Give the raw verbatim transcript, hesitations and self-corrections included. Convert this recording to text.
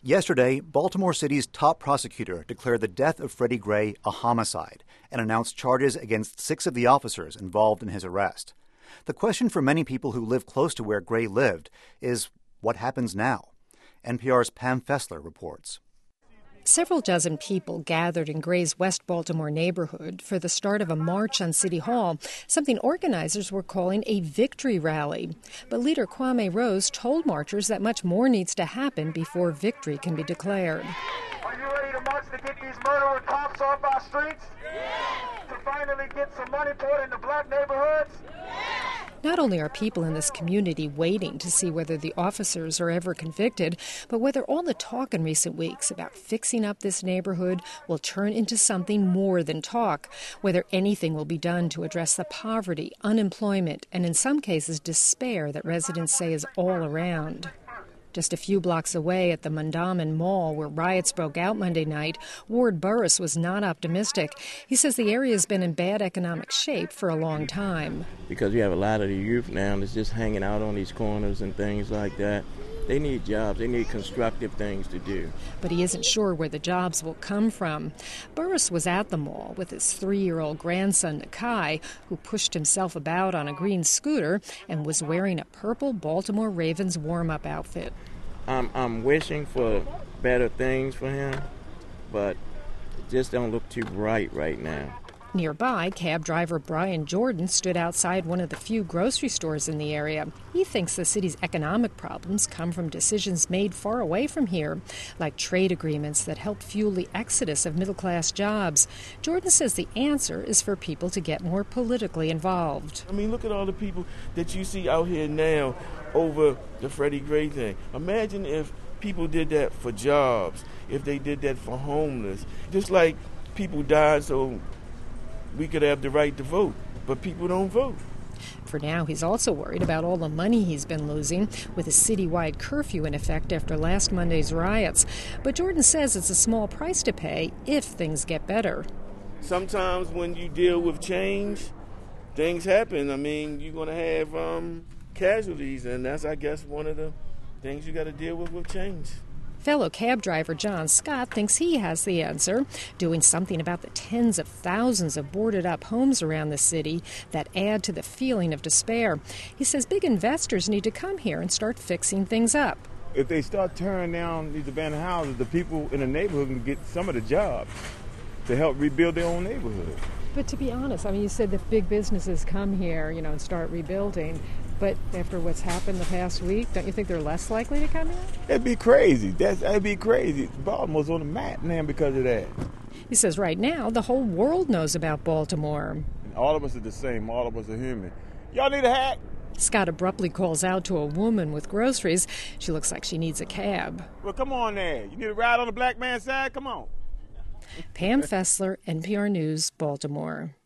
Yesterday, Baltimore City's top prosecutor declared the death of Freddie Gray a homicide and announced charges against six of the officers involved in his arrest. The question for many people who live close to where Gray lived is, what happens now? N P R's Pam Fessler reports. Several dozen people gathered in Gray's West Baltimore neighborhood for the start of a march on City Hall, something organizers were calling a victory rally. But leader Kwame Rose told marchers that much more needs to happen before victory can be declared. Are you ready to march to get these murderer cops off our streets? Yeah. To finally get some money poured into black neighborhoods? Yeah. Not only are people in this community waiting to see whether the officers are ever convicted, but whether all the talk in recent weeks about fixing up this neighborhood will turn into something more than talk, whether anything will be done to address the poverty, unemployment, and in some cases despair that residents say is all around. Just a few blocks away at the Mondawmin Mall, where riots broke out Monday night, Ward Burris was not optimistic. He says the area has been in bad economic shape for a long time. Because you have a lot of the youth now that's just hanging out on these corners and things like that. They need jobs. They need constructive things to do. But he isn't sure where the jobs will come from. Burris was at the mall with his three-year-old grandson, Nakai, who pushed himself about on a green scooter and was wearing a purple Baltimore Ravens warm-up outfit. I'm, I'm wishing for better things for him, but it just don't look too bright right now. Nearby, cab driver Brian Jordan stood outside one of the few grocery stores in the area. He thinks the city's economic problems come from decisions made far away from here, like trade agreements that helped fuel the exodus of middle-class jobs. Jordan says the answer is for people to get more politically involved. I mean, look at all the people that you see out here now over the Freddie Gray thing. Imagine if people did that for jobs, if they did that for homeless. Just like people died so we could have the right to vote, but people don't vote. For now, he's also worried about all the money he's been losing with a citywide curfew in effect after last Monday's riots. But Jordan says it's a small price to pay if things get better. Sometimes when you deal with change, things happen. I mean, you're going to have um, casualties, and that's, I guess, one of the things you got to deal with with change. Fellow cab driver John Scott thinks he has the answer, doing something about the tens of thousands of boarded-up homes around the city that add to the feeling of despair. He says big investors need to come here and start fixing things up. If they start tearing down these abandoned houses, the people in the neighborhood can get some of the jobs to help rebuild their own neighborhood. But to be honest, I mean, you said that big businesses come here, you know, and start rebuilding. But after what's happened the past week, don't you think they're less likely to come here? That'd be crazy. That's, that'd be crazy. Baltimore's on the map now because of that. He says right now the whole world knows about Baltimore. All of us are the same. All of us are human. Y'all need a hack? Scott abruptly calls out to a woman with groceries. She looks like she needs a cab. Well, come on there. You need a ride on the black man's side? Come on. Pam Fessler, N P R News, Baltimore.